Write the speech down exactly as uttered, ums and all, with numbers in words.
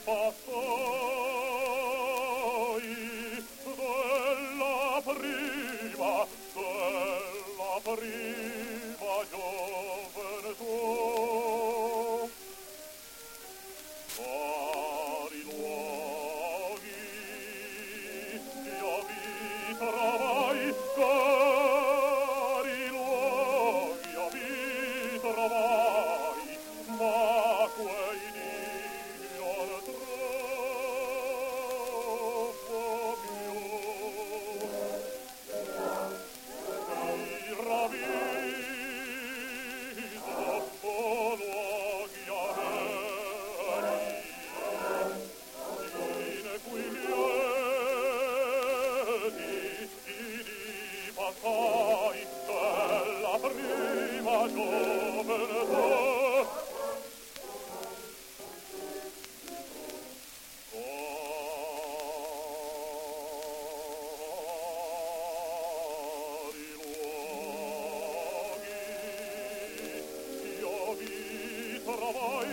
passai della prima, della prima gioventù. Cari luoghi io vi trovai, cari luoghi io vi trovai, ma quei dì non troppo più. Mi ravviso, oh luoghi ameni, in cui lieti di passai della prima gioventù. Cari luoghi io vi trovai,